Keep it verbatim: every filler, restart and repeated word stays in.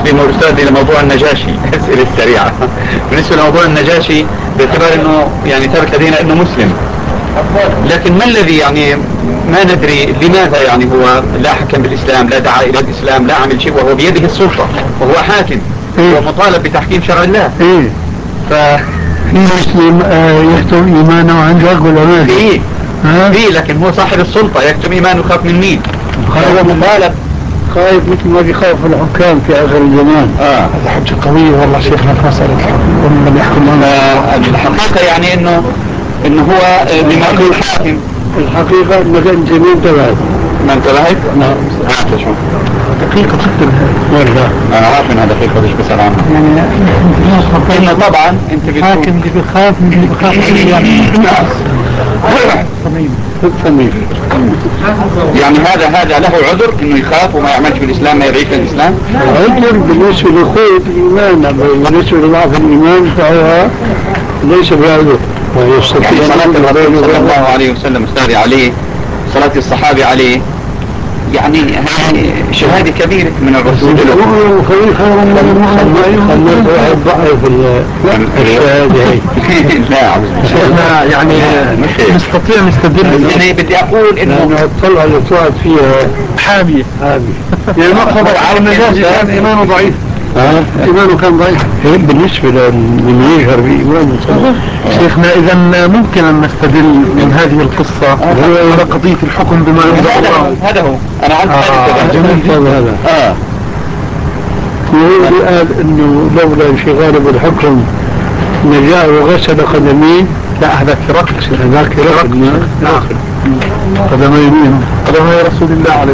بمرتاد الى موضوع النجاشي. اسئله سريعه. بالنسبه لموضوع النجاشي باعتبار انه يعني ثبت لدينا انه مسلم، لكن ما الذي يعني ما ندري لماذا يعني هو لا حكم بالاسلام، لا دعا الى الاسلام، لا عمل شيء، وهو بيده السلطه وهو حاكم وهو مطالب بتحكيم شرع الله. ايه ف في مسلم آه يكتم ايمانه عندك ولا ما في ها؟ في لكن هو صاحب السلطه يكتم ايمانه يخاف من مين؟ هو مطالب. خايف مثل ما بيخاف الحكام في اخر الزمان. اه هذا حجه قويه والله شيخنا في مساله الحكم ومن يحكم آه الحقيقه يعني انه انه هو بما يقول الحاكم. الحقيقه انك انت ما انتبهت. ما انتبهت؟ نعم. هات شوف دقيقه جدا والله. انا عارف انها دقيقه ليش بسال عنها. يعني انه طبعا انت الحاكم اللي بيخاف من اللي بيخاف من يعني يعني هذا هذا له عذر انه يخاف وما يعملش بالاسلام، ما يعيش بالاسلام. عذر بالنسبه لقوه الايمان، اما بالنسبه لضعف الايمان فهو ليس بعذر ويستطيع. يعني صلاه الرسول صلى الله عليه وسلم استاذ عليه، صلاه الصحابه عليه، يعني هذه شهاده كبيره من الرسول له. خلينا واحد ضعف الشهاده هي. لا شيخنا يعني نستطيع نستدل يعني بدي اقول انه الطلعه اللي طلعت فيها حاميه حاميه يعني مقصد على النجاشي كان ايمانه ضعيف. ها ايمانه كان ضعيف بالنسبه لمن يجهر بايمانه. شيخنا اذا ممكن ان نستدل من هذه القصه على قضيه الحكم بما انزل الله. هذا هو انا عارف هذا جميل هذا. اه وهو قال انه لولا انشغاله بالحكم نجاء وغسل قدميه. لا هذا كرك هذاك كرك. نعم قدم يمينه قدم رسول الله عليه